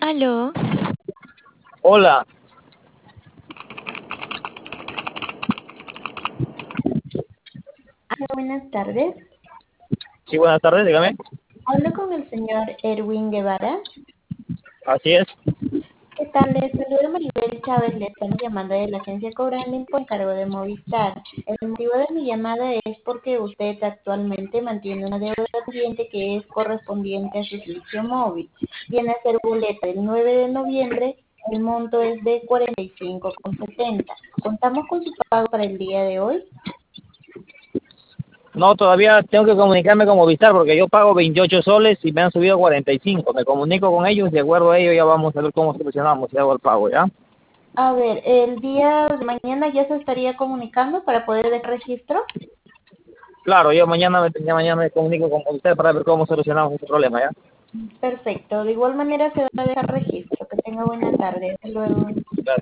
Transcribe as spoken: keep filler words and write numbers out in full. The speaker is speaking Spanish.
Aló, Hola, Hola, buenas tardes. sí, buenas tardes, dígame. Hablo con el señor Erwin Guevara. Así es. ¿Qué tal? Les saluda Maribel Chávez. Le estamos llamando de la agencia Cobranding por encargo de Movistar. El motivo de mi llamada es porque usted actualmente mantiene una deuda pendiente que es correspondiente a su servicio móvil. Viene a ser boleta el nueve de noviembre. El monto es de cuarenta y cinco con setenta. ¿Contamos con su pago para el día de hoy? No, todavía tengo que comunicarme con Movistar porque yo pago veintiocho soles y me han subido cuarenta y cinco. Me comunico con ellos y de acuerdo a ello ya vamos a ver cómo solucionamos y hago el pago, ¿ya? A ver, el día de mañana ya se estaría comunicando para poder dejar registro. Claro, yo mañana, me- ya mañana me comunico con Movistar para ver cómo solucionamos ese problema, ¿ya? Perfecto. De igual manera se va a dejar registro. Que tenga buena tarde. Hasta luego. Gracias.